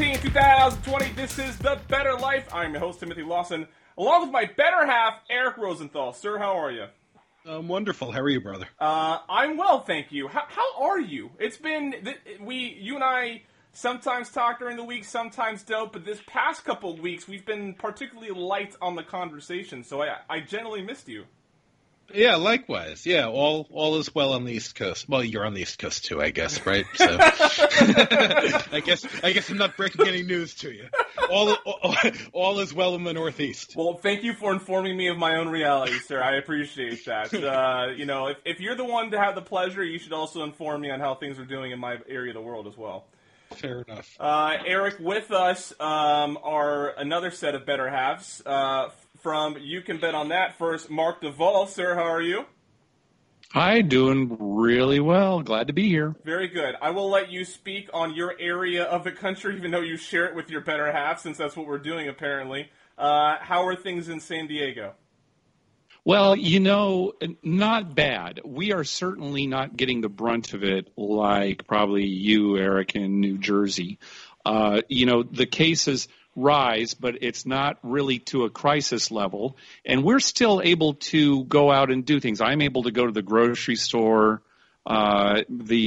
2019, 2020, this is The Better Life. I'm your host, Timothy Lawson, along with my better half, Eric Rosenthal. Sir, how are you? I'm wonderful. How are you, brother? I'm well, thank you. How are you? It's been, you and I sometimes talk during the week, sometimes don't, but this past couple of weeks, we've been particularly light on the conversation, so I generally missed you. Yeah, likewise. Yeah, all is well on the East Coast. Well, you're on the East Coast too, I guess, right? So, I guess I'm not breaking any news to you. All is well in the Northeast. Well, thank you for informing me of my own reality, sir. I appreciate that. If you're the one to have the pleasure, you should also inform me on how things are doing in my area of the world as well. Fair enough. Eric, with us are another set of better halves. From You Can Bet on That, first, Mark Duvall. Sir, how are you? Hi, doing really well. Glad to be here. Very good. I will let you speak on your area of the country, even though you share it with your better half, since that's what we're doing, apparently. How are things in San Diego? Well, not bad. We are certainly not getting the brunt of it like probably you, Eric, in New Jersey. The cases rise, but it's not really to a crisis level. And we're still able to go out and do things. I'm able to go to the grocery store. A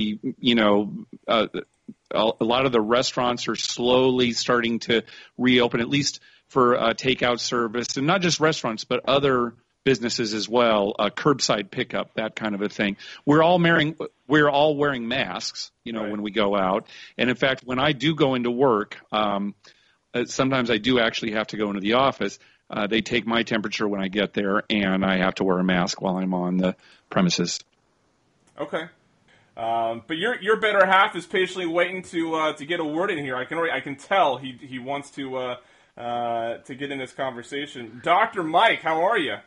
lot of the restaurants are slowly starting to reopen, at least for takeout service, and not just restaurants, but other businesses as well, curbside pickup, that kind of a thing. We're all wearing masks, right, when we go out. And in fact, when I do go into work, sometimes I do actually have to go into the office. They take my temperature when I get there, and I have to wear a mask while I'm on the premises. Okay. But your better half is patiently waiting to get a word in here. I can tell he wants to get in this conversation. Dr. Mike, how are you?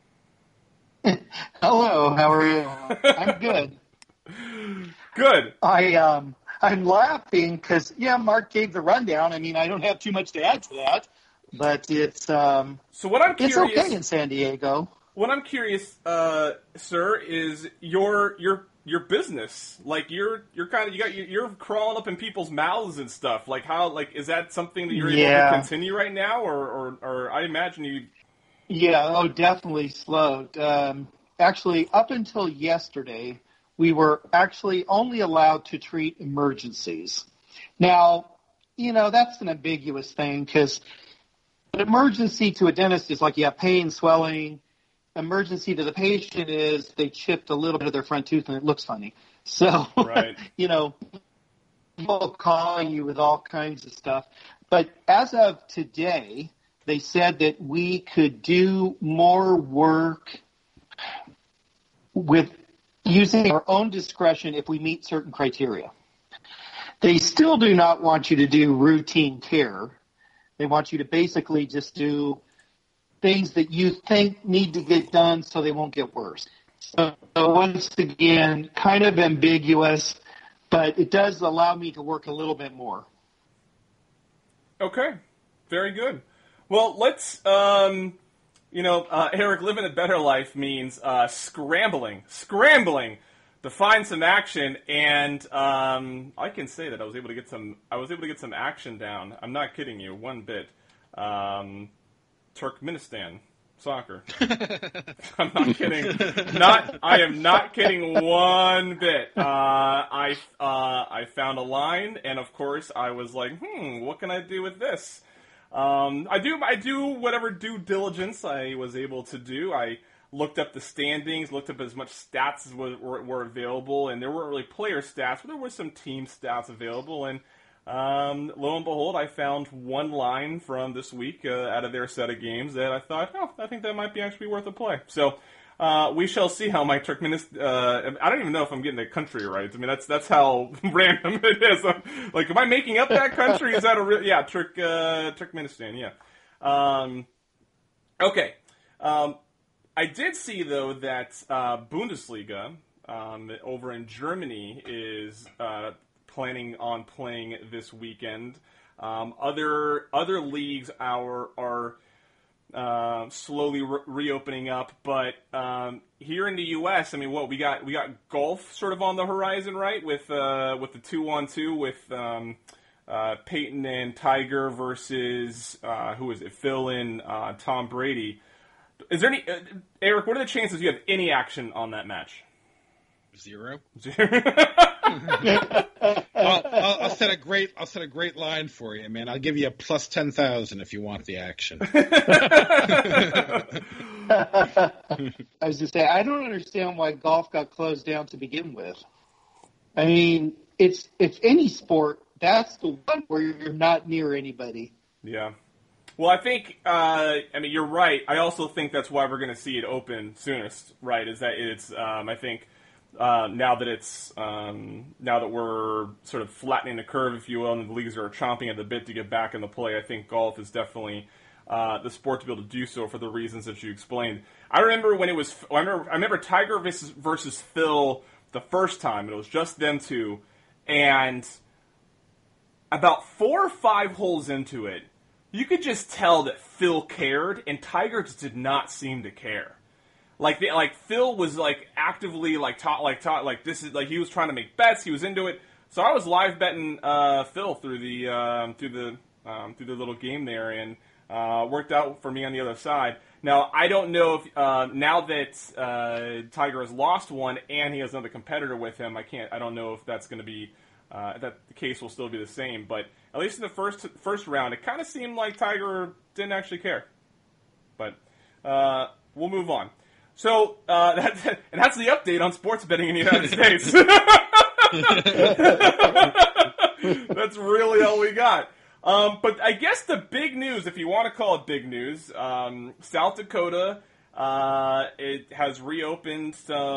Hello, how are you? I'm good. Good. I'm laughing because, Mark gave the rundown. I mean, I don't have too much to add to that, but it's so what I'm curious, it's okay in San Diego. What I'm curious, sir, is your business. Like you're crawling up in people's mouths and stuff. Like is that something that you're able to continue right now, or I imagine you. Yeah, definitely slowed. Actually, up until yesterday, we were actually only allowed to treat emergencies. Now, that's an ambiguous thing because an emergency to a dentist is like you have pain, swelling. Emergency to the patient is they chipped a little bit of their front tooth and it looks funny. So, right. People calling you with all kinds of stuff. But as of today, they said that we could do more work with using our own discretion if we meet certain criteria. They still do not want you to do routine care. They want you to basically just do things that you think need to get done so they won't get worse. So once again, kind of ambiguous, but it does allow me to work a little bit more. Okay, very good. Well, let's, Eric, living a better life means scrambling to find some action, and I can say that I was able to get some action down. I'm not kidding you one bit. Turkmenistan soccer. I'm not kidding. I am not kidding one bit. I found a line, and of course I was like, what can I do with this? I do whatever due diligence I was able to do. I looked up the standings, looked up as much stats as were available, and there weren't really player stats, but there were some team stats available, and lo and behold, I found one line from this week out of their set of games that I thought, I think that might be actually worth a play. So we shall see how my Turkmenistan. I don't even know if I'm getting the country right. I mean, that's how random it is. Like, am I making up that country? Is that a real? Yeah, Turkmenistan. Yeah. Okay. I did see though that Bundesliga over in Germany is planning on playing this weekend. Other leagues are slowly reopening up, but here in the U.S., I mean, we got golf sort of on the horizon, right? With the 2-on-2 with Peyton and Tiger versus who is it? Phil and Tom Brady. Is there any Eric? What are the chances you have any action on that match? 0. I'll set a great line for you, man. I'll give you a plus 10,000 if you want the action. I was just saying, I don't understand why golf got closed down to begin with. I mean, it's any sport, that's the one where you're not near anybody. Yeah. Well, I think, you're right. I also think that's why we're going to see it open soonest, right? Is that it's, I think, now that we're sort of flattening the curve, if you will, and the leagues are chomping at the bit to get back into play, I think golf is definitely the sport to be able to do so for the reasons that you explained. I remember when it was. I remember Tiger versus Phil the first time, and it was just them two, and about 4 or 5 holes into it, you could just tell that Phil cared, and Tiger just did not seem to care. Like Phil was actively this is he was trying to make bets. He was into it. So I was live betting Phil through the little game there, and worked out for me on the other side. Now I don't know if now that Tiger has lost one and he has another competitor with him, I don't know if that's going to be that the case will still be the same. But at least in the first round, it kind of seemed like Tiger didn't actually care. But we'll move on. So that's the update on sports betting in the United States. That's really all we got. But I guess the big news, if you want to call it big news, South Dakota it has reopened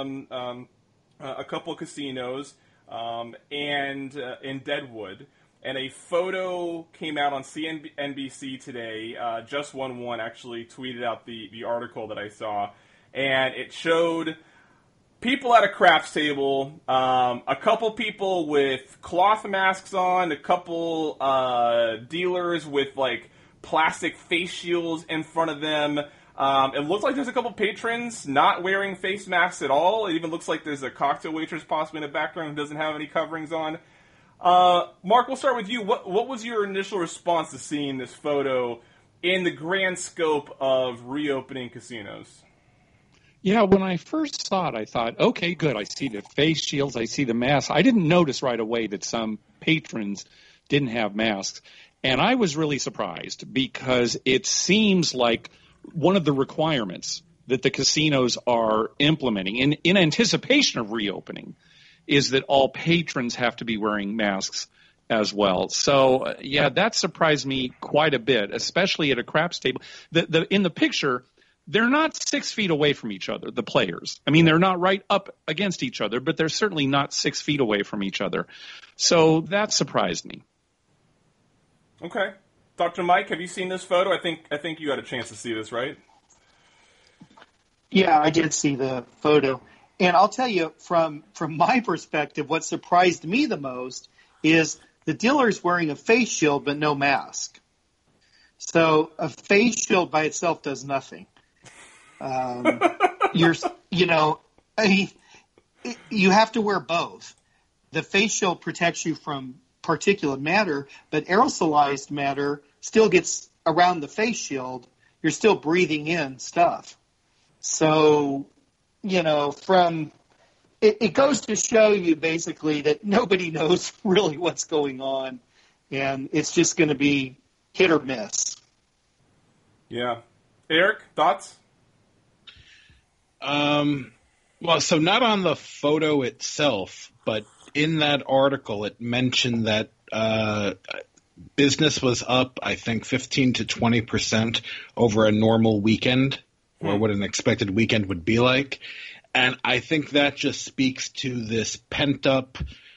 a couple of casinos and in Deadwood. And a photo came out on CNBC today. Just One actually tweeted out the article that I saw. And it showed people at a craps table, a couple people with cloth masks on, a couple dealers with plastic face shields in front of them. It looks like there's a couple patrons not wearing face masks at all. It even looks like there's a cocktail waitress possibly in the background who doesn't have any coverings on. Mark, we'll start with you. What was your initial response to seeing this photo in the grand scope of reopening casinos? Yeah, when I first saw it, I thought, okay, good. I see the face shields. I see the masks. I didn't notice right away that some patrons didn't have masks. And I was really surprised because it seems like one of the requirements that the casinos are implementing in anticipation of reopening is that all patrons have to be wearing masks as well. So, yeah, that surprised me quite a bit, especially at a craps table. In the picture, they're not 6 feet away from each other, the players. I mean, they're not right up against each other, but they're certainly not 6 feet away from each other. So that surprised me. Okay. Dr. Mike, have you seen this photo? I think you had a chance to see this, right? Yeah, I did see the photo. And I'll tell you, from my perspective, what surprised me the most is the dealer's wearing a face shield but no mask. So a face shield by itself does nothing. You have to wear both. The face shield protects you from particulate matter, but aerosolized matter still gets around the face shield. You're still breathing in stuff. So, it goes to show you basically that nobody knows really what's going on, and it's just going to be hit or miss. Yeah. Eric, thoughts? Well, so not on the photo itself, but in that article, it mentioned that business was up, I think, 15 to 20% over a normal weekend, or what an expected weekend would be like. And I think that just speaks to this pent-up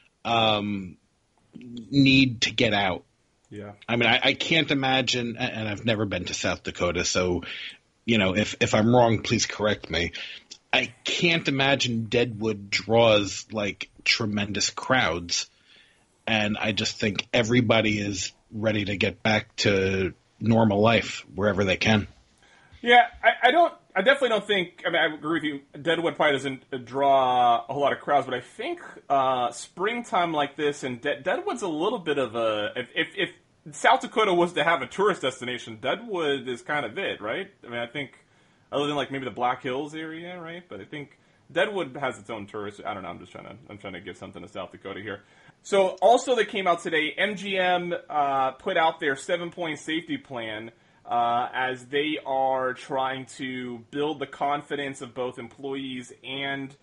need to get out. Yeah. I mean, I can't imagine, and I've never been to South Dakota, so, if I'm wrong, please correct me. I can't imagine Deadwood draws tremendous crowds, and I just think everybody is ready to get back to normal life wherever they can. Yeah, I don't. I definitely don't think. I mean, I agree with you. Deadwood probably doesn't draw a whole lot of crowds, but I think springtime like this and Deadwood's a little bit of a. If South Dakota was to have a tourist destination, Deadwood is kind of it, right? I mean, I think other than like maybe the Black Hills area, right? But I think Deadwood has its own tourist. I don't know. I'm trying to give something to South Dakota here. So also that came out today, MGM put out their 7-point safety plan. As they are trying to build the confidence of both employees and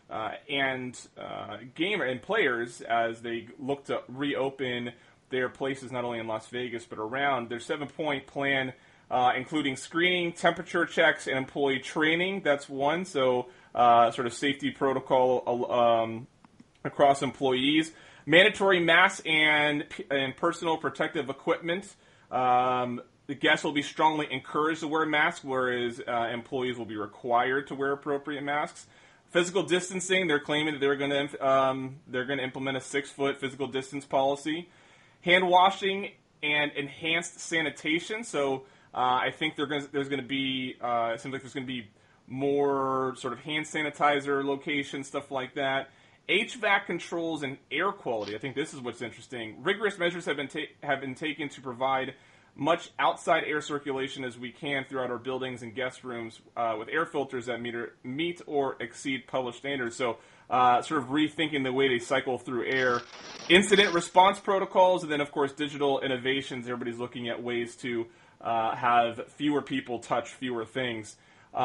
gamer and players as they look to reopen their places not only in Las Vegas but around. Their 7-point plan, including screening, temperature checks, and employee training. That's one. So sort of safety protocol across employees. Mandatory masks and personal protective equipment. The guests will be strongly encouraged to wear masks, whereas employees will be required to wear appropriate masks. Physical distancing, they're claiming that they're going to implement a 6-foot physical distance policy. Hand washing and enhanced sanitation. So I think there's going to be it seems like there's going to be more sort of hand sanitizer locations, stuff like that. HVAC controls and air quality. I think this is what's interesting. Rigorous measures have been taken to provide much outside air circulation as we can throughout our buildings and guest rooms with air filters that meet or exceed published standards. So sort of rethinking the way they cycle through air. Incident response protocols, and then, of course, digital innovations. Everybody's looking at ways to have fewer people touch fewer things.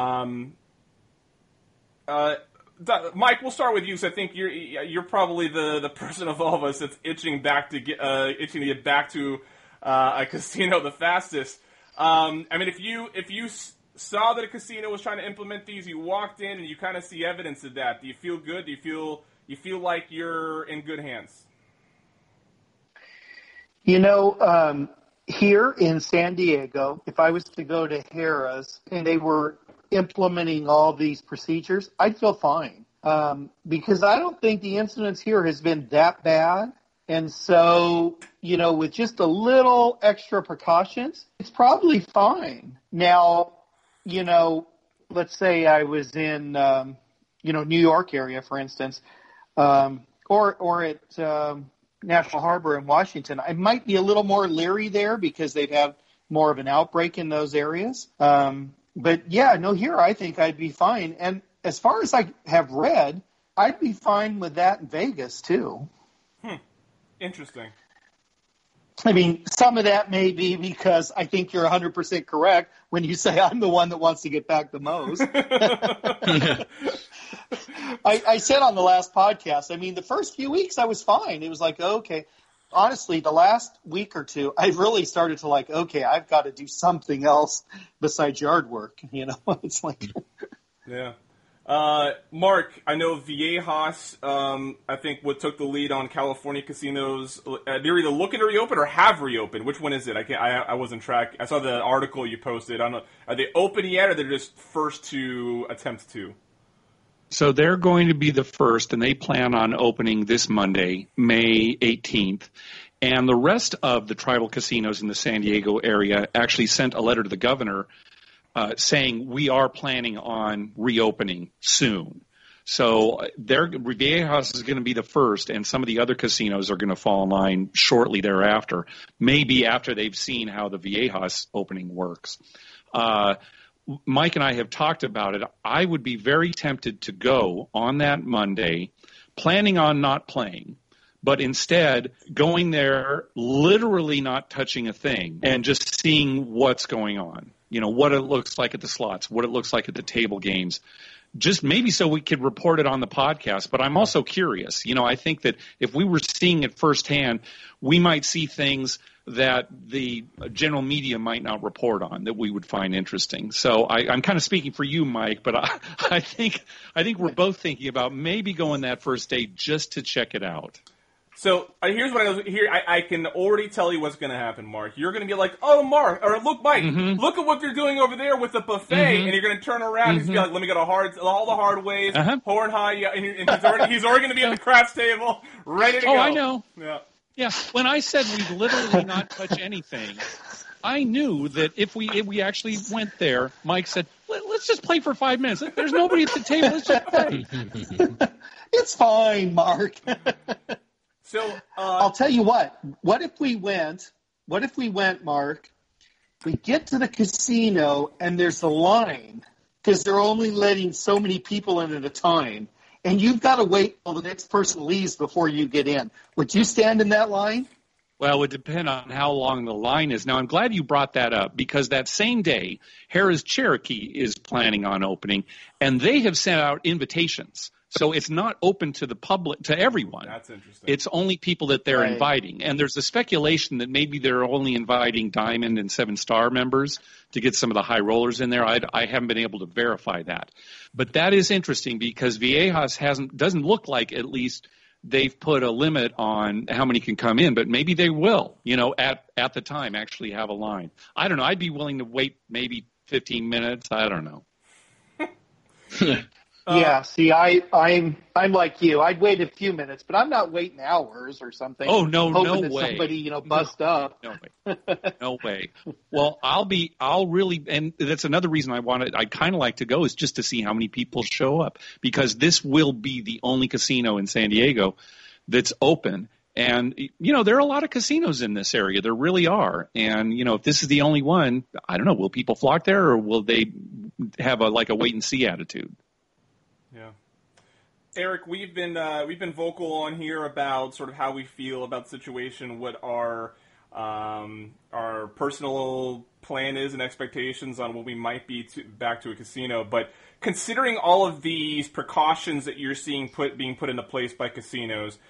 Mike, we'll start with you. So I think you're probably the person of all of us that's itching to get back to a casino the fastest. I mean, if you saw that a casino was trying to implement these, you walked in and you kind of see evidence of that. Do you feel good? Do you feel like you're in good hands? Here in San Diego, if I was to go to Harrah's and they were implementing all these procedures, I'd feel fine because I don't think the incidence here has been that bad. And so, with just a little extra precautions, it's probably fine. Now, let's say I was in, New York area, for instance, or at National Harbor in Washington. I might be a little more leery there because they'd have more of an outbreak in those areas. But here I think I'd be fine. And as far as I have read, I'd be fine with that in Vegas too. Interesting. I mean, some of that may be because I think you're 100% correct when you say I'm the one that wants to get back the most. I said on the last podcast, I mean, the first few weeks I was fine. It was like, okay. Honestly, the last week or two, I really started to okay, I've got to do something else besides yard work. It's like. Yeah. Mark, I know Viejas, I think what took the lead on California casinos. They're either looking to reopen or have reopened. Which one is it? I wasn't track. I saw the article you posted. I don't know. Are they open yet, or they're just first to attempt to? So they're going to be the first, and they plan on opening this Monday, May 18th. And the rest of the tribal casinos in the San Diego area actually sent a letter to the governor saying we are planning on reopening soon. So Viejas is going to be the first, and some of the other casinos are going to fall in line shortly thereafter, maybe after they've seen how the Viejas opening works. Mike and I have talked about it. I would be very tempted to go on that Monday, planning on not playing, but instead going there, literally not touching a thing, and just seeing what's going on. What it looks like at the slots, what it looks like at the table games, just maybe so we could report it on the podcast. But I'm also curious. I think that if we were seeing it firsthand, we might see things that the general media might not report on that we would find interesting. So I'm kind of speaking for you, Mike, but I think we're both thinking about maybe going that first day just to check it out. So here's what I can already tell you what's going to happen, Mark. You're going to be like, "Oh, Mark," or "Look, Mike, look at what they're doing over there with the buffet," and you're going to turn around and be like, "Let me get all the hard ways, horn high," and he's already going to be at the craps table, ready to go. Oh, I know. Yeah. When I said we'd literally not touch anything, I knew that if we actually went there, Mike said, let's let's just play for 5 minutes. There's nobody at the table. Let's just play. It's fine, Mark. So I'll tell you what. What if we went, Mark? We get to the casino and there's a line because they're only letting so many people in at a time. And you've got to wait till the next person leaves before you get in. Would you stand in that line? Well, it would depend on how long the line is. Now, I'm glad you brought that up because that same day, Harrah's Cherokee is planning on opening, and they have sent out invitations. So it's not open to the public, to everyone. That's interesting. It's only people that they're inviting. And there's a speculation that maybe they're only inviting Diamond and 7-Star members to get some of the high rollers in there. I haven't been able to verify that. But that is interesting because Viejas doesn't look like at least they've put a limit on how many can come in, but maybe they will, at the time actually have a line. I don't know. I'd be willing to wait maybe 15 minutes. I don't know. Yeah, see, I'm like you. I'd wait a few minutes, but I'm not waiting hours or something. Oh, no hoping that way. Somebody, bust up. No way. No way. Well, I'll really, and that's another reason I'd kind of like to go is just to see how many people show up because this will be the only casino in San Diego that's open. And, there are a lot of casinos in this area. There really are. And, if this is the only one, I don't know, will people flock there or will they have a wait and see attitude? Yeah. Eric, we've been vocal on here about sort of how we feel about the situation, what our personal plan is and expectations on what we might be back to a casino. But considering all of these precautions that you're seeing being put into place by casinos,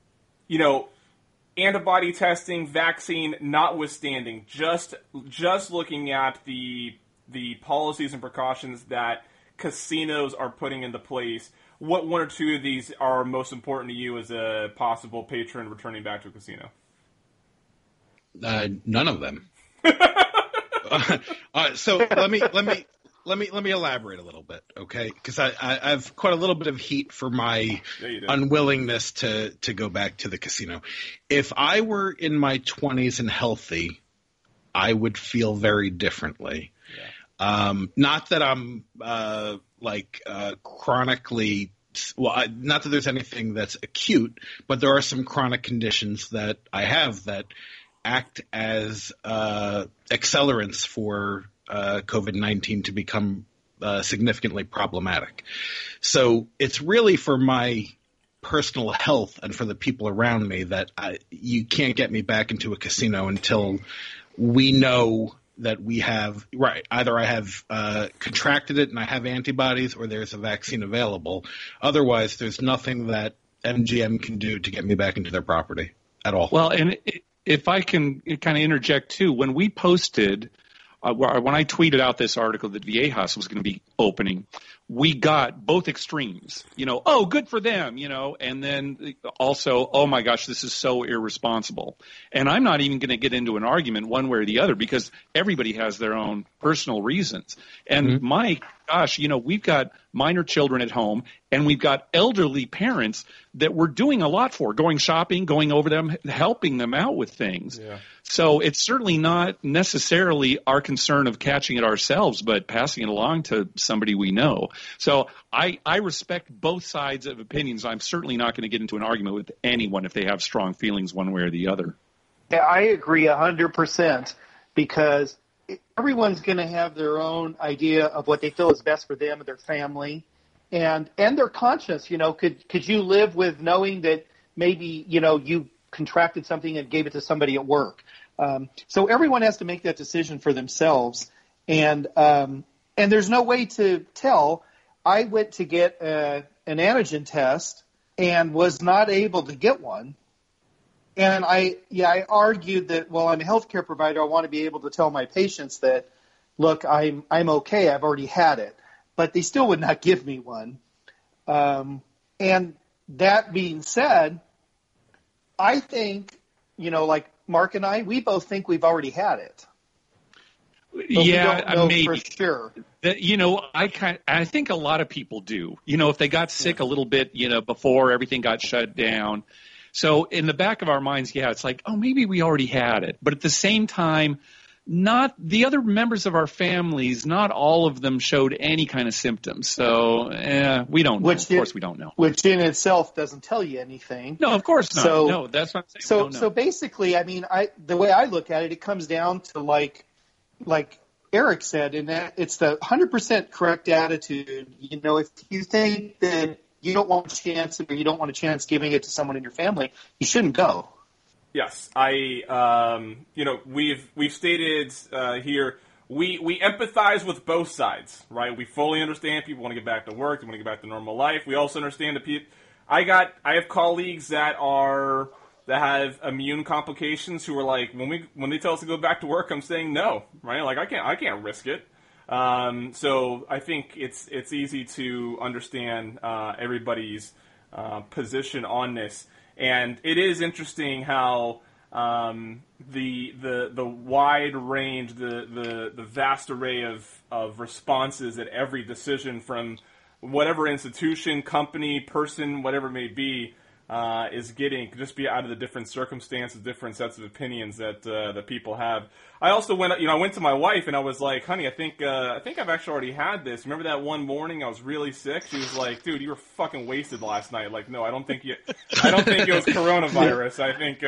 antibody testing, vaccine notwithstanding, just looking at the policies and precautions that casinos are putting into place, what one or two of these are most important to you as a possible patron returning back to a casino? None of them. So let me elaborate a little bit, okay? Because I've quite a little bit of heat for my unwillingness to go back to the casino. If I were in my 20s and healthy, I would feel very differently. Yeah. Not that I'm chronically. Well, not that there's anything that's acute, but there are some chronic conditions that I have that act as accelerants for COVID-19 to become significantly problematic. So it's really for my personal health and for the people around me that you can't get me back into a casino until we know that we have either I have contracted it and I have antibodies or there's a vaccine available. Otherwise, there's nothing that MGM can do to get me back into their property at all. Well, and if I can kind of interject too, when we posted when I tweeted out this article that Viejas was going to be opening, we got both extremes, oh, good for them, and then also, oh my gosh, this is so irresponsible. And I'm not even going to get into an argument one way or the other because everybody has their own personal reasons. And my gosh, we've got minor children at home and we've got elderly parents that we're doing a lot for, going shopping, going over them, helping them out with things. Yeah. So it's certainly not necessarily our concern of catching it ourselves, but passing it along to somebody we know. So I respect both sides of opinions. I'm certainly not going to get into an argument with anyone if they have strong feelings one way or the other. Yeah, I agree 100% because everyone's going to have their own idea of what they feel is best for them and their family and their conscience. Could you live with knowing that maybe, you contracted something and gave it to somebody at work? So everyone has to make that decision for themselves. And there's no way to tell. I went to get an antigen test and was not able to get one. And I argued that, well, I'm a healthcare provider. I want to be able to tell my patients that, look, I'm okay. I've already had it. But they still would not give me one. And that being said, I think, like Mark and I, we both think we've already had it. But yeah, we don't know maybe. for sure. I think a lot of people do. If they got sick a little bit, before everything got shut down. So in the back of our minds, it's like, oh, maybe we already had it. But at the same time, not the other members of our families, not all of them showed any kind of symptoms. So we don't know. Of course we don't know. Which in itself doesn't tell you anything. No, of course not. So, no, that's what I'm saying. So basically, I mean, the way I look at it, it comes down to like Eric said, and that it's the 100% correct attitude. You know, if you think that you don't want a chance or you don't want a chance giving it to someone in your family, you shouldn't go. Yes, we've stated here, we empathize with both sides, right? We fully understand people want to get back to work, they want to get back to normal life. We also understand that I have colleagues that have immune complications who are like, when they tell us to go back to work, I'm saying no, right? Like I can't risk it. So I think it's easy to understand everybody's position on this. And it is interesting how the wide range, the vast array of responses at every decision from whatever institution, company, person, whatever it may be, is getting, just be out of the different circumstances, different sets of opinions that people have. I also went to my wife and I was like, honey, I think I've actually already had this. Remember that one morning I was really sick? She was like, dude, you were fucking wasted last night. Like, no, I don't think it was coronavirus. I think,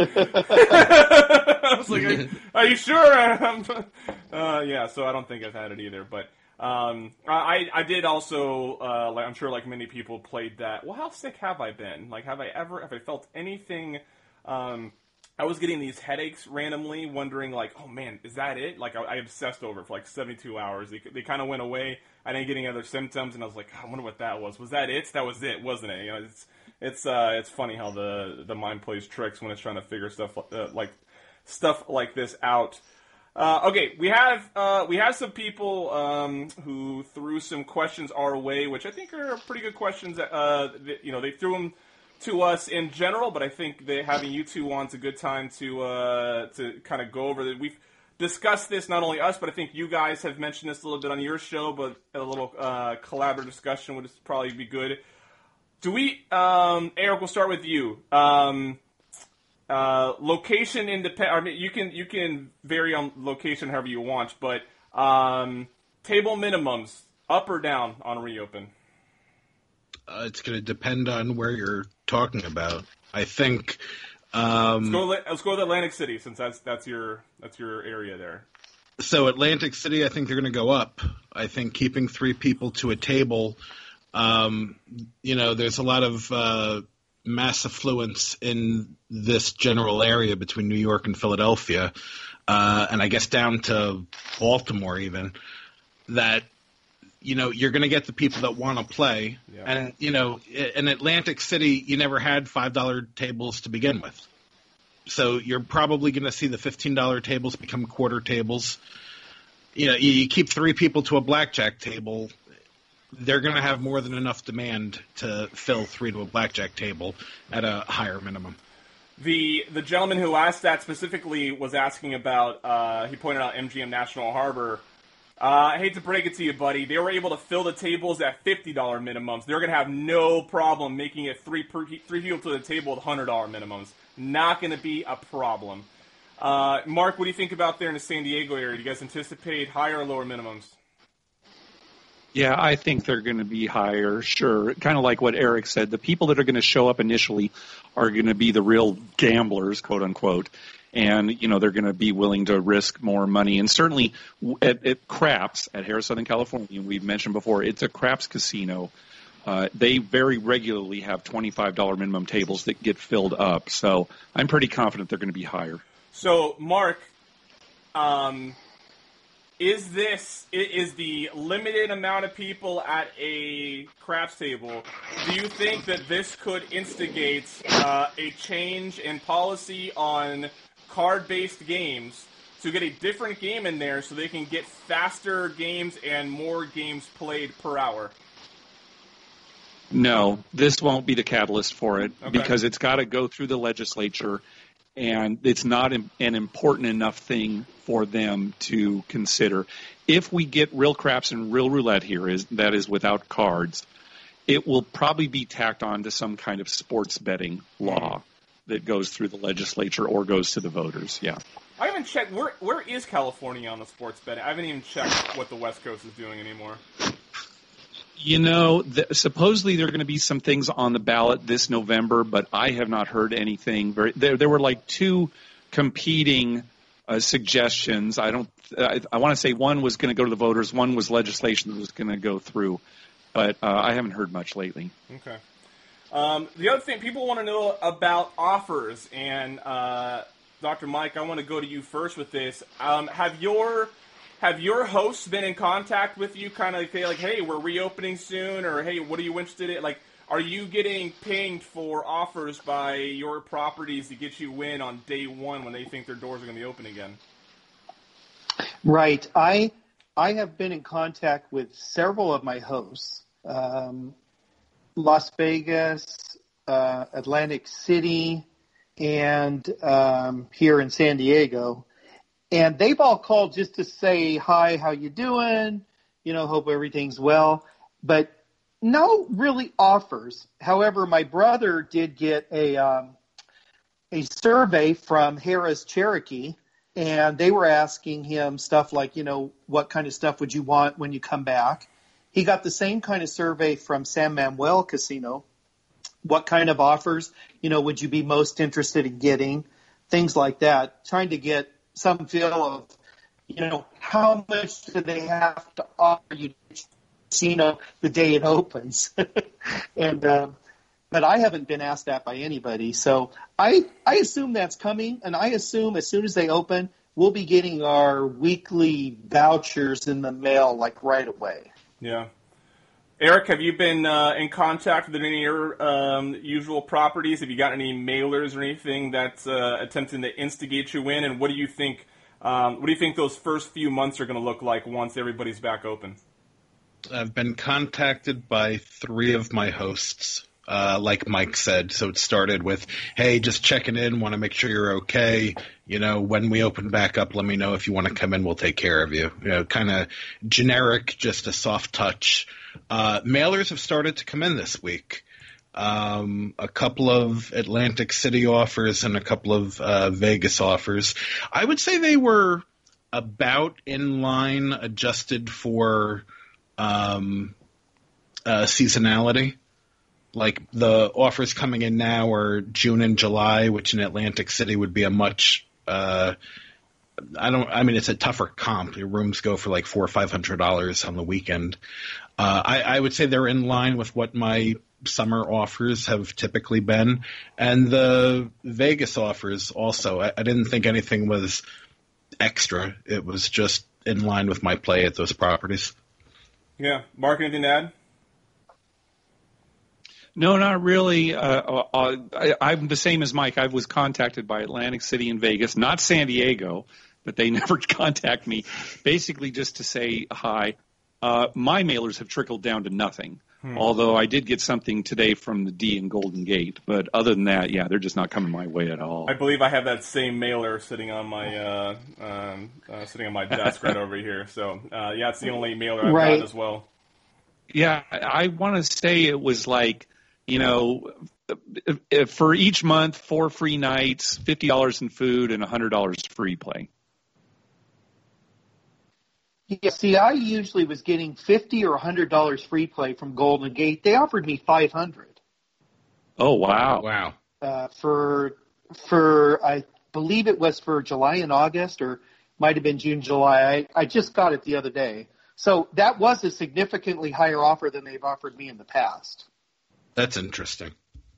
I was like, are you sure? Yeah, so I don't think I've had it either, but I did also, I'm sure like many people played that. Well, how sick have I been? Like, have I felt anything? I was getting these headaches randomly, wondering like, oh man, is that it? Like, I obsessed over it for like 72 hours. They kind of went away. I didn't get any other symptoms, and I was like, I wonder what that was. Was that it? That was it, wasn't it? You know, it's funny how the mind plays tricks when it's trying to figure stuff like this out. Okay, we have some people who threw some questions our way, which I think are pretty good questions. They threw them to us in general, but I think having you two on's a good time to kind of go over that. We've discussed this, not only us, but I think you guys have mentioned this a little bit on your show, but a little collaborative discussion would probably be good. Do we, Eric, we'll start with you. Location independent. I mean, you can vary on location however you want, but table minimums up or down on reopen. It's going to depend on where you're talking about. I think. Let's go with Atlantic City, since that's your area there. So Atlantic City, I think they're going to go up. I think keeping 3 people to a table. There's a lot of mass affluence in this general area between New York and Philadelphia, and I guess down to Baltimore even, that, you're going to get the people that want to play. Yeah. And, in Atlantic City, you never had $5 tables to begin with. So you're probably going to see the $15 tables become quarter tables. You keep 3 people to a blackjack table, they're going to have more than enough demand to fill 3 to a blackjack table at a higher minimum. The gentleman who asked that specifically was asking about, he pointed out MGM National Harbor. I hate to break it to you, buddy. They were able to fill the tables at $50 minimums. They're going to have no problem making it 3 people to the table with $100 minimums. Not going to be a problem. Mark, what do you think about there in the San Diego area? Do you guys anticipate higher or lower minimums? Yeah, I think they're going to be higher, sure. Kind of like what Eric said. The people that are going to show up initially are going to be the real gamblers, quote unquote. And, they're going to be willing to risk more money. And certainly at Craps at Harrah's Southern California, we've mentioned before, it's a Craps casino. They very regularly have $25 minimum tables that get filled up. So I'm pretty confident they're going to be higher. So, Mark, is the limited amount of people at a craps table, do you think that this could instigate a change in policy on card-based games to get a different game in there so they can get faster games and more games played per hour? No, this won't be the catalyst for it, because it's got to go through the legislature, and it's not an important enough thing for them to consider. If we get real craps and real roulette here, that is without cards, it will probably be tacked on to some kind of sports betting law that goes through the legislature or goes to the voters. Yeah. I haven't checked. Where is California on the sports betting? I haven't even checked what the West Coast is doing anymore. You know, supposedly there are going to be some things on the ballot this November, but I have not heard anything. There were like two competing suggestions. I want to say one was going to go to the voters, one was legislation that was going to go through, but I haven't heard much lately. Okay. The other thing people want to know about offers, and Dr. Mike, I want to go to you first with this. Have your hosts been in contact with you, kind of say like, hey, we're reopening soon, or hey, what are you interested in? Like, are you getting pinged for offers by your properties to get you in on day one when they think their doors are going to be open again? Right. I have been in contact with several of my hosts, Las Vegas, Atlantic City, and here in San Diego. And they've all called just to say, hi, how you doing? Hope everything's well. But no really offers. However, my brother did get a survey from Harris Cherokee, and they were asking him stuff like, what kind of stuff would you want when you come back? He got the same kind of survey from San Manuel Casino. What kind of offers, would you be most interested in getting? Things like that, trying to get some feel of, how much do they have to offer you casino the day it opens. But I haven't been asked that by anybody. So I assume that's coming, and I assume as soon as they open, we'll be getting our weekly vouchers in the mail like right away. Yeah. Eric, have you been in contact with any of your usual properties? Have you got any mailers or anything that's attempting to instigate you in? And what do you think? What do you think those first few months are going to look like once everybody's back open? I've been contacted by 3 of my hosts, like Mike said. So it started with, hey, just checking in, want to make sure you're okay. When we open back up, let me know if you want to come in. We'll take care of you. Kind of generic, just a soft touch. Mailers have started to come in this week. A couple of Atlantic City offers and a couple of Vegas offers. I would say they were about in line, adjusted for seasonality. Like the offers coming in now are June and July, which in Atlantic City would be a much it's a tougher comp. Your rooms go for like $400 or $500 on the weekend. I would say they're in line with what my summer offers have typically been, and the Vegas offers also. I didn't think anything was extra. It was just in line with my play at those properties. Yeah. Mark, anything to add? No, not really. I'm the same as Mike. I was contacted by Atlantic City and Vegas, not San Diego, but they never contact me, basically just to say hi. My mailers have trickled down to nothing, although I did get something today from the D in Golden Gate. But other than that, yeah, they're just not coming my way at all. I believe I have that same mailer sitting on my desk right over here. So, yeah, it's the only mailer I've got as well. Yeah, I want to say it was like, for each month, 4 free nights, $50 in food, and $100 free play. Yeah, see, I usually was getting $50 or $100 free play from Golden Gate. They offered me $500. Oh, wow. Wow. For I believe it was for July and August, or might have been June, July. I just got it the other day. So that was a significantly higher offer than they've offered me in the past. That's interesting.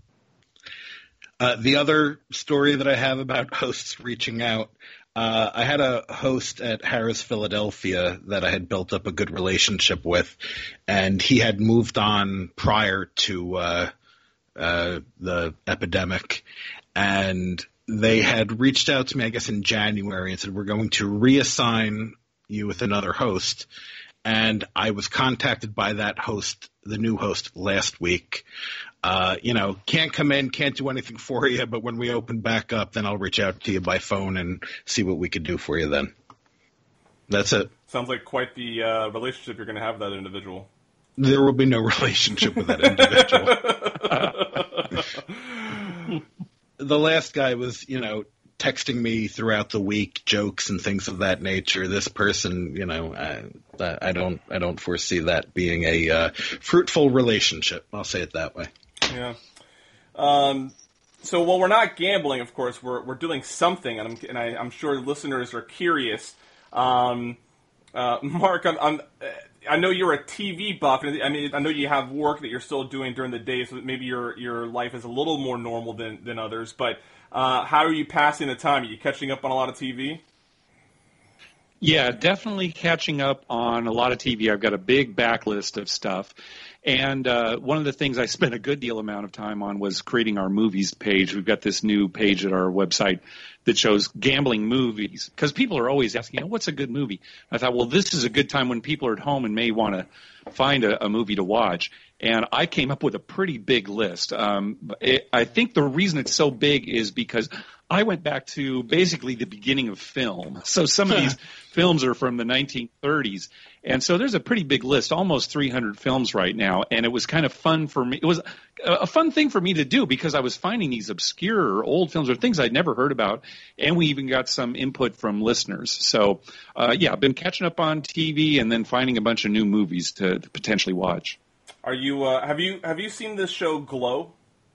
The other story that I have about hosts reaching out, I had a host at Harrah's Philadelphia that I had built up a good relationship with, and he had moved on prior to the epidemic, and they had reached out to me, I guess, in January and said, we're going to reassign you with another host. And I was contacted by that host, the new host, last week. Can't come in, can't do anything for you, but when we open back up, then I'll reach out to you by phone and see what we could do for you then. That's it. Sounds like quite the relationship you're going to have with that individual. There will be no relationship with that individual. The last guy was, texting me throughout the week jokes and things of that nature. This person, I don't foresee that being a fruitful relationship. I'll say it that way. Yeah. So while we're not gambling, of course, we're doing something, and I'm sure listeners are curious. Mark, I know you're a TV buff. I mean, I know you have work that you're still doing during the day, so maybe your life is a little more normal than others. But how are you passing the time? Are you catching up on a lot of TV? Yeah, definitely catching up on a lot of TV. I've got a big backlist of stuff. And one of the things I spent a good deal amount of time on was creating our movies page. We've got this new page at our website that shows gambling movies, because people are always asking, what's a good movie? I thought, well, this is a good time when people are at home and may want to find a movie to watch. And I came up with a pretty big list. I think the reason it's so big is because I went back to basically the beginning of film. So some of these films are from the 1930s. And so there's a pretty big list, almost 300 films right now. And it was kind of fun for me. It was a fun thing for me to do because I was finding these obscure old films or things I'd never heard about. And we even got some input from listeners. So, I've been catching up on TV and then finding a bunch of new movies to potentially watch. Are you have you seen this show Glow?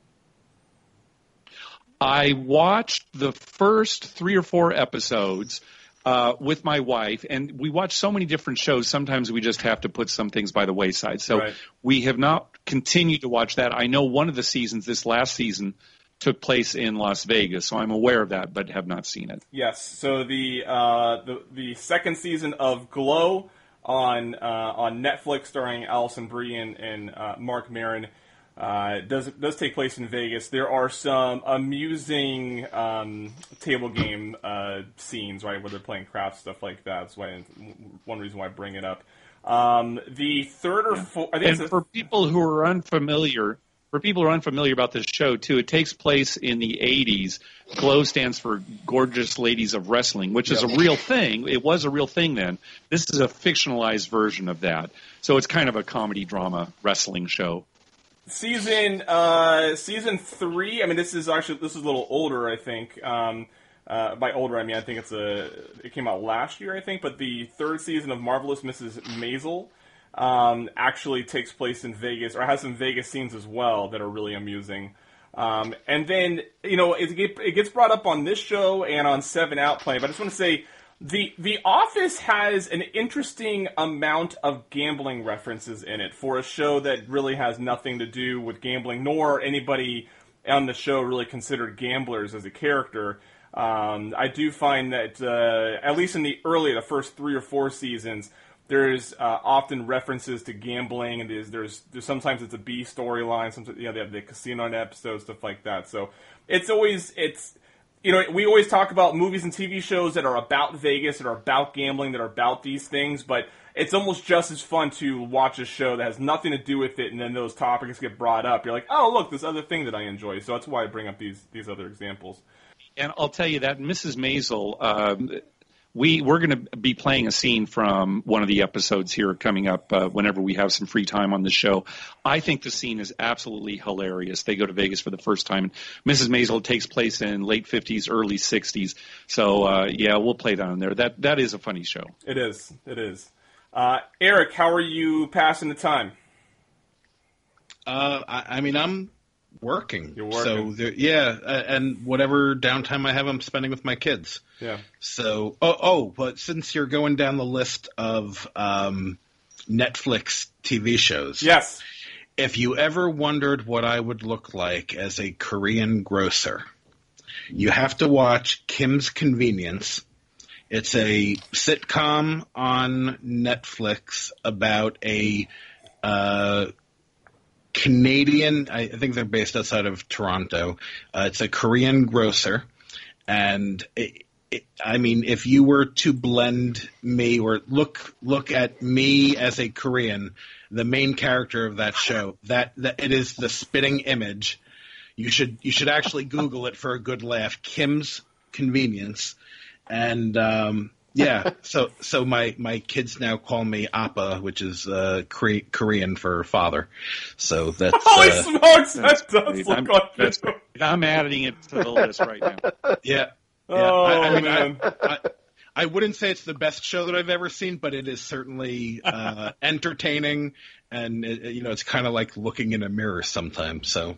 I watched the first 3 or 4 episodes with my wife, and we watch so many different shows, sometimes we just have to put some things by the wayside. So right. We have not continued to watch that. I know one of the seasons, this last season, took place in Las Vegas, so I'm aware of that, but have not seen it. Yes, so the second season of Glow on Netflix, starring Alison Brie and Mark Maron, does take place in Vegas. There are some amusing table game scenes, right, where they're playing craps, stuff like that. That's one reason why I bring it up. The third or fourth, I think, for people who are unfamiliar. For people who are unfamiliar about this show, too, it takes place in the 80s. GLOW stands for Gorgeous Ladies of Wrestling, which is a real thing. It was a real thing then. This is a fictionalized version of that. So it's kind of a comedy drama wrestling show. Season 3. I mean, this is a little older, I think. By older, I mean I think it came out last year, I think. But the third season of Marvelous Mrs. Maisel actually takes place in Vegas, or has some Vegas scenes as well that are really amusing. And then it gets brought up on this show and on 7 Outplay. But I just want to say, The Office has an interesting amount of gambling references in it for a show that really has nothing to do with gambling, nor anybody on the show really considered gamblers as a character. I do find that, at least in the first 3 or 4 seasons, there's often references to gambling, and there's sometimes it's a B storyline, sometimes they have the casino episode, stuff like that. So we always talk about movies and TV shows that are about Vegas, that are about gambling, that are about these things, but it's almost just as fun to watch a show that has nothing to do with it, and then those topics get brought up. You're like, oh, look, this other thing that I enjoy. So that's why I bring up these other examples. And I'll tell you that Mrs. Maisel, we're going to be playing a scene from one of the episodes here coming up whenever we have some free time on the show. I think the scene is absolutely hilarious. They go to Vegas for the first time. And Mrs. Maisel takes place in late 50s, early 60s. So, we'll play that on there. That is a funny show. It is. Eric, how are you passing the time? I'm working. You're working. So, and whatever downtime I have, I'm spending with my kids. Yeah. So, but since you're going down the list of Netflix TV shows. Yes. If you ever wondered what I would look like as a Korean grocer, you have to watch Kim's Convenience. It's a sitcom on Netflix about a Canadian, I think they're based outside of Toronto. It's a Korean grocer, and if you were to blend me or look at me as a Korean, the main character of that show, that it is the spitting image. You should actually Google it for a good laugh. Kim's Convenience, and so my kids now call me Appa, which is Korean for father. So that's holy smokes, that does look like I'm adding it to the list right now. Yeah. Man. I wouldn't say it's the best show that I've ever seen, but it is certainly entertaining, and it's kind of like looking in a mirror sometimes. So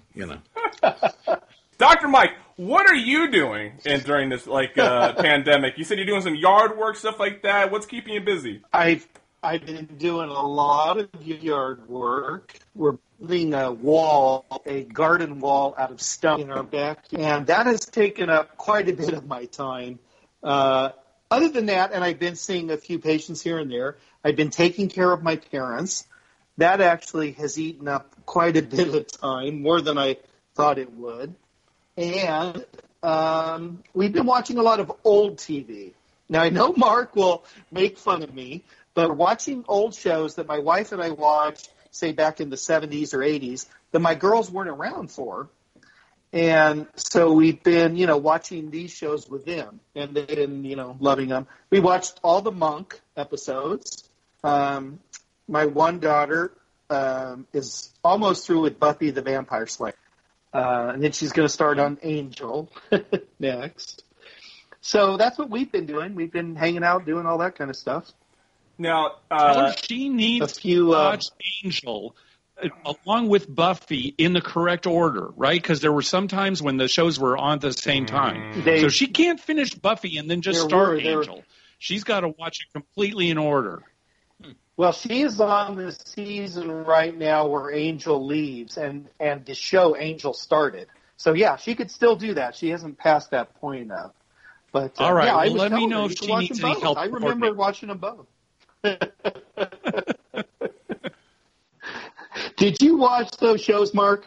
Dr. Mike, what are you doing during this pandemic? You said you're doing some yard work, stuff like that. What's keeping you busy? I've been doing a lot of yard work. We're building a garden wall out of stone in our back, and that has taken up quite a bit of my time. Other than that, and I've been seeing a few patients here and there, I've been taking care of my parents. That actually has eaten up quite a bit of time, more than I thought it would. And we've been watching a lot of old TV. Now, I know Mark will make fun of me, but watching old shows that my wife and I watched, say, back in the 70s or 80s, that my girls weren't around for. And so we've been, watching these shows with them, and they've been, loving them. We watched all the Monk episodes. My one daughter is almost through with Buffy the Vampire Slayer. And then she's going to start on Angel next. So that's what we've been doing. We've been hanging out, doing all that kind of stuff. Now, she needs to watch Angel along with Buffy in the correct order, right? Because there were some times when the shows were on at the same time. So she can't finish Buffy and then just start Angel. She's got to watch it completely in order. Well, she is on the season right now where Angel leaves, and the show Angel started. So, yeah, she could still do that. She hasn't passed that point now. But, all right, yeah, let me know if she needs any help. I remember watching them both. Did you watch those shows, Mark?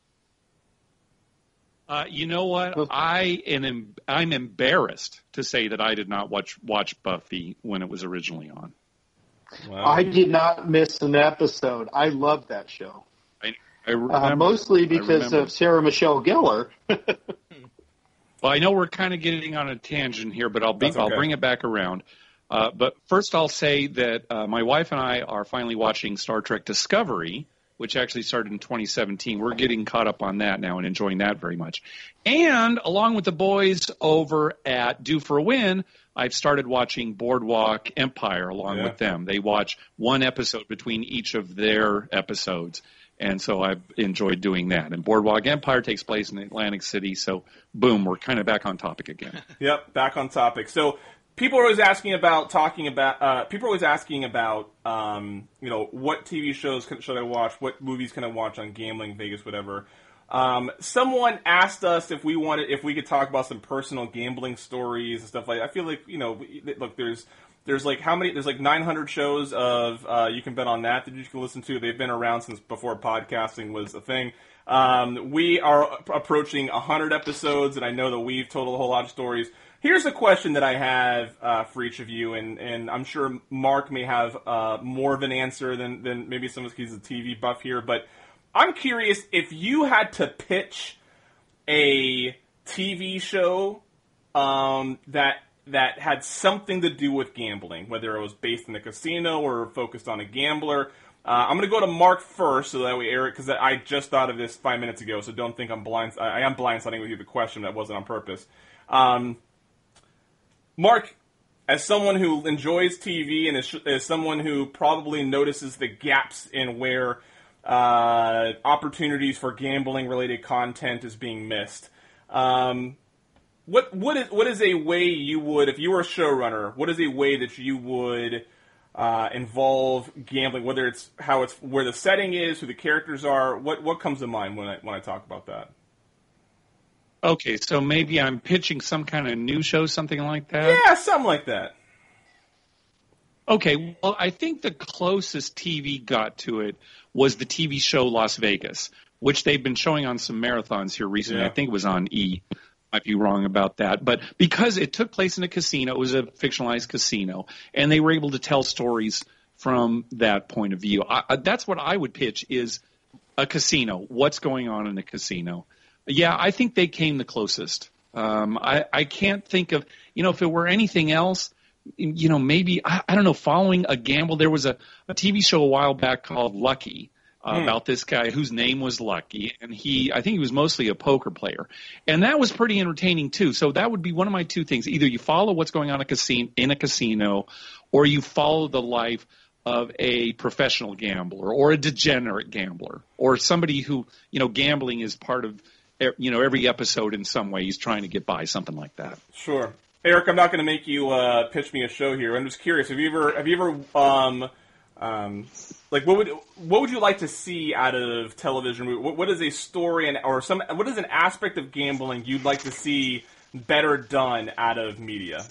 You know what? I'm embarrassed to say that I did not watch Buffy when it was originally on. Wow. I did not miss an episode. I love that show. I remember, mostly because of Sarah Michelle Gellar. Well, I know we're kind of getting on a tangent here, but I'll bring it back around. But first I'll say that my wife and I are finally watching Star Trek Discovery, which actually started in 2017. We're getting caught up on that now and enjoying that very much. And along with the boys over at Due for a Win, I've started watching Boardwalk Empire along with them. They watch one episode between each of their episodes. And so I've enjoyed doing that. And Boardwalk Empire takes place in Atlantic City. So, boom, we're kind of back on topic again. Yep, back on topic. So people are always asking about what TV shows should I watch, what movies can I watch on Gambling, Vegas, whatever. Someone asked us if we could talk about some personal gambling stories and stuff like that. I feel like, look, there's like how many? There's like 900 shows of You Can Bet on That you can listen to. They've been around since before podcasting was a thing. We are approaching 100 episodes, and I know that we've told a whole lot of stories. Here's a question that I have for each of you, and I'm sure Mark may have more of an answer than maybe some of he's a TV buff here, but I'm curious if you had to pitch a TV show that had something to do with gambling, whether it was based in a casino or focused on a gambler. I'm going to go to Mark first, so that way Eric, because I just thought of this 5 minutes ago, so don't think I am blindsiding with you the question. That wasn't on purpose. Mark, as someone who enjoys TV and as someone who probably notices the gaps in where opportunities for gambling-related content is being missed, what is a way you would, if you were a showrunner, what is a way that you would involve gambling? Whether it's where the setting is, who the characters are, what comes to mind when I talk about that? Okay, so maybe I'm pitching some kind of new show, something like that? Yeah, something like that. Okay, well, I think the closest TV got to it was the TV show Las Vegas, which they've been showing on some marathons here recently. Yeah. I think it was on E! Might be wrong about that. But because it took place in a casino, it was a fictionalized casino, and they were able to tell stories from that point of view. That's what I would pitch is a casino. What's going on in a casino? Yeah, I think they came the closest. I can't think of, if it were anything else, maybe, I don't know, following a gamble. There was a TV show a while back called Lucky about this guy whose name was Lucky, and I think he was mostly a poker player, and that was pretty entertaining too. So that would be one of my two things: either you follow what's going on in a casino, or you follow the life of a professional gambler or a degenerate gambler or somebody who, gambling is part of, every episode in some way. He's trying to get by, something like that. Sure. Eric, I'm not going to make you pitch me a show here. I'm just curious. Have you ever like what would you like to see out of television? What is a story what is an aspect of gambling you'd like to see better done out of media?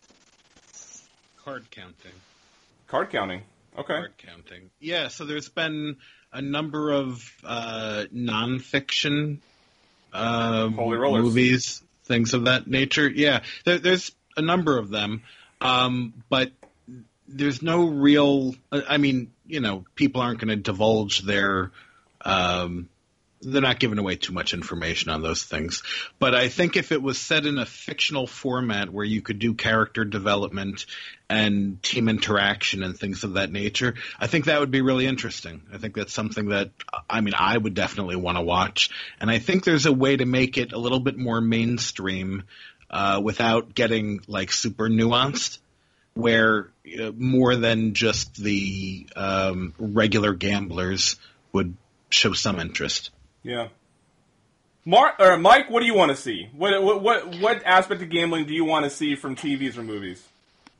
Card counting. Card counting. Okay. Card counting. Yeah, so there's been a number of nonfiction Holy rollers. movies, things of that nature. Yeah, there's a number of them, but there's no real. I mean, people aren't going to divulge their. They're not giving away too much information on those things. But I think if it was set in a fictional format where you could do character development and team interaction and things of that nature, I think that would be really interesting. I think that's something that, I would definitely want to watch. And I think there's a way to make it a little bit more mainstream without getting, super nuanced, where more than just the regular gamblers would show some interest. Yeah. Mike, what do you want to see? What aspect of gambling do you want to see from TVs or movies?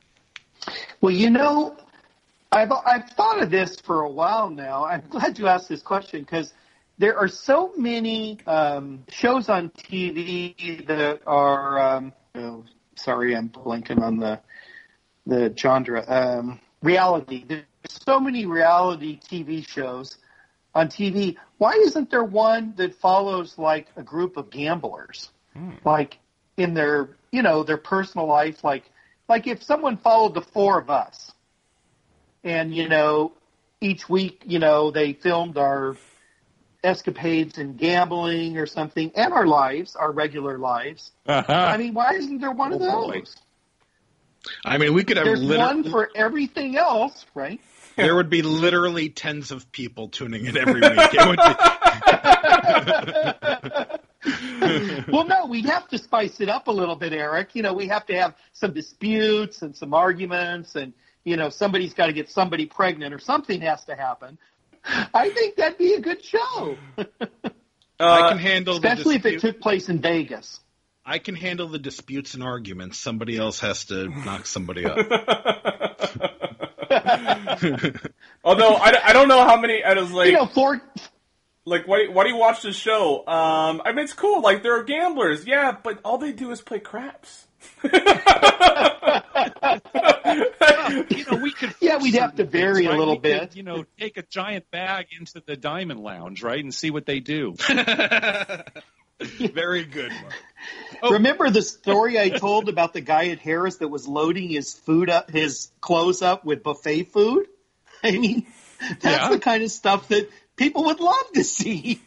Well, I've thought of this for a while now. I'm glad you asked this question because there are so many shows on TV that are. Sorry, I'm blanking on the genre. Reality. There's so many reality TV shows on TV. Why isn't there one that follows like a group of gamblers, like in their their personal life, like if someone followed the four of us, and each week they filmed our escapades in gambling or something, and our lives, our regular lives. Why isn't there one of those? We could have. There's one for everything else, right? There would be literally tens of people tuning in every week. It would be... Well, no, we'd have to spice it up a little bit, Eric. We have to have some disputes and some arguments, and, somebody's got to get somebody pregnant or something has to happen. I think that'd be a good show. I can handle especially if it took place in Vegas. I can handle the disputes and arguments. Somebody else has to knock somebody up. Although I don't know how many. I was like, why do you watch this show? It's cool. Like they're gamblers, yeah, but all they do is play craps. We could. Yeah, we'd have to vary a little bit. Take a giant bag into the Diamond Lounge, right, and see what they do. Very good, Mark. Remember the story I told about the guy at Harris that was loading his clothes up with buffet food? That's the kind of stuff that people would love to see.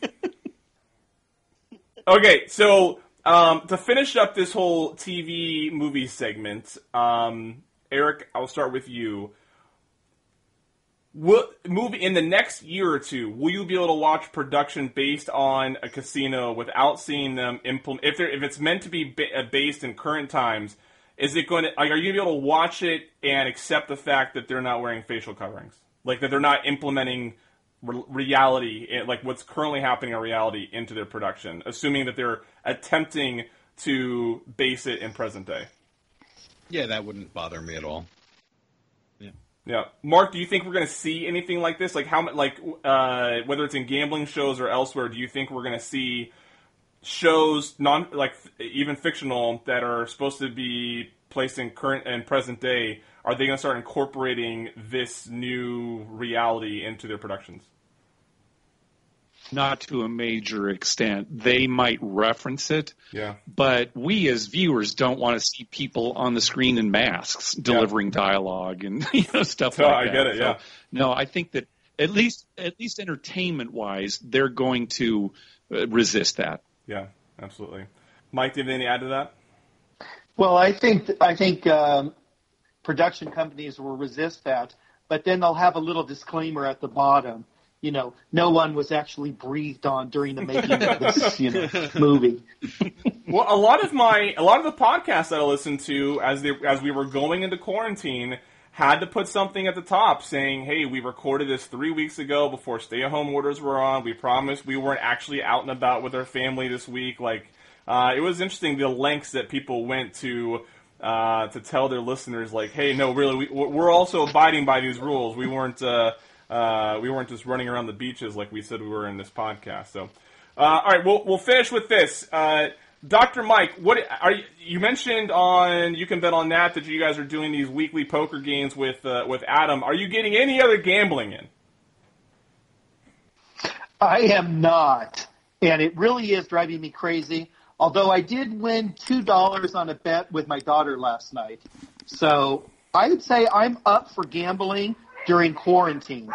Okay, so to finish up this whole TV movie segment, Eric, I'll start with you. In the next year or two, will you be able to watch production based on a casino without seeing them implement? If it's meant to be based in current times, is it going to? Are you going to be able to watch it and accept the fact that they're not wearing facial coverings, like that they're not implementing reality, like what's currently happening in reality, into their production, assuming that they're attempting to base it in present day? Yeah, that wouldn't bother me at all. Yeah, Mark, do you think we're going to see anything like this? Like whether it's in gambling shows or elsewhere, do you think we're going to see shows even fictional that are supposed to be placed in current and present day? Are they going to start incorporating this new reality into their productions? Not to a major extent. They might reference it, yeah. But we as viewers don't want to see people on the screen in masks delivering dialogue and stuff like that. I get it, yeah. So, no, I think that at least entertainment-wise, they're going to resist that. Yeah, absolutely. Mike, do you have anything to add to that? Well, I think production companies will resist that, but then they'll have a little disclaimer at the bottom. no one was actually breathed on during the making of this, movie. Well, a lot of the podcasts that I listened to as we were going into quarantine had to put something at the top saying, "Hey, we recorded this 3 weeks ago before stay-at-home orders were on. We promised we weren't actually out and about with our family this week." Like, it was interesting the lengths that people went to tell their listeners, like, "Hey, no, really, we're also abiding by these rules. We weren't just running around the beaches like we said we were in this podcast." So, all right, we'll finish with this. Dr. Mike, you mentioned on You Can Bet on That you guys are doing these weekly poker games with Adam. Are you getting any other gambling in? I am not, and it really is driving me crazy. Although I did win $2 on a bet with my daughter last night, so I would say I'm up for gambling during quarantine.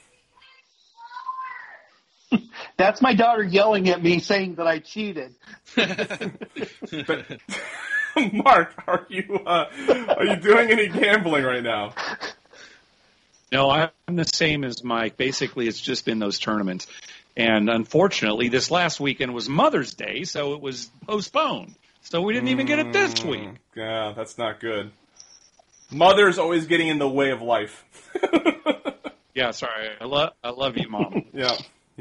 That's my daughter yelling at me saying that I cheated. But, Mark, are you doing any gambling right now? No, I'm the same as Mike. Basically, it's just been those tournaments. And unfortunately, this last weekend was Mother's Day, so it was postponed. So we didn't even get it this week. Yeah, that's not good. Mother's always getting in the way of life. Yeah, sorry. I love you, Mom. Yeah.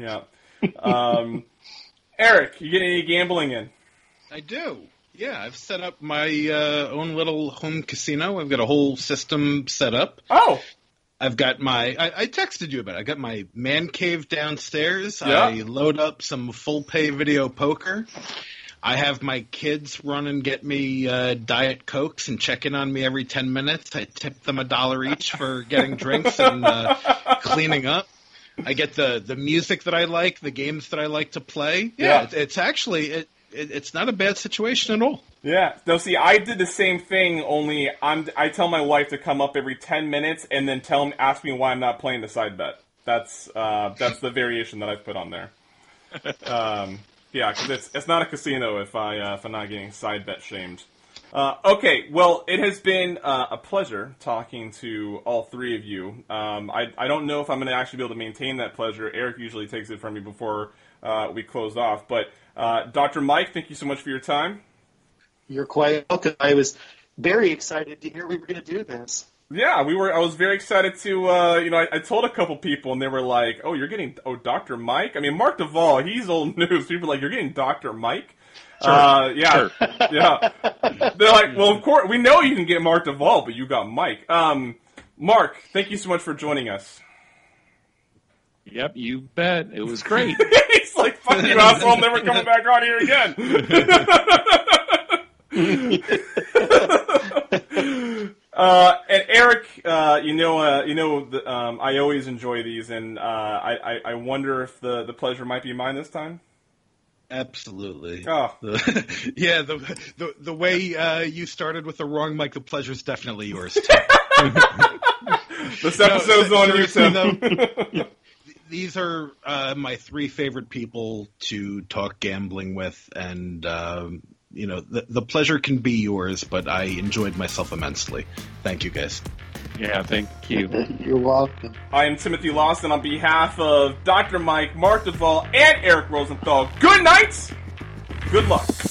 Eric, you getting any gambling in? I do. Yeah, I've set up my own little home casino. I've got a whole system set up. Oh. I've got I texted you about it. I got my man cave downstairs. Yeah. I load up some full pay video poker. I have my kids run and get me Diet Cokes and check in on me every 10 minutes. I tip them $1 each for getting drinks and cleaning up. I get the music that I like, the games that I like to play. Yeah. It's actually it's not a bad situation at all. Yeah. No, see, I did the same thing. Only I tell my wife to come up every 10 minutes and then ask me why I'm not playing the side bet. That's the variation that I've put on there. Yeah, because it's not a casino if I'm not getting side bet shamed. Okay, well, it has been a pleasure talking to all three of you. I don't know if I'm going to actually be able to maintain that pleasure. Eric usually takes it from me before we close off. But Dr. Mike, thank you so much for your time. You're quite welcome. I was very excited to hear we were going to do this. Yeah, I was very excited to, I told a couple people and they were like, "Oh, you're getting, Dr. Mike?" I mean, Mark Duvall, he's old news. People are like, "You're getting Dr. Mike?" Sure. Yeah. They're like, "Well, of course, we know you can get Mark Duvall, but you got Mike." Mark, thank you so much for joining us. Yep, you bet. It was great. He's like, "Fuck you, asshole, I'm never coming back on here again." And Eric, I always enjoy these, and I wonder if the pleasure might be mine this time. Absolutely. Oh. The way you started with the wrong mic, the pleasure's definitely yours too. This episode's on YouTube. These are my three favorite people to talk gambling with, and the pleasure can be yours, but I enjoyed myself immensely. Thank you, guys. Yeah, thank you. You're welcome. I am Timothy Lawson on behalf of Dr. Mike, Mark Duvall, and Eric Rosenthal. Good night. Good luck.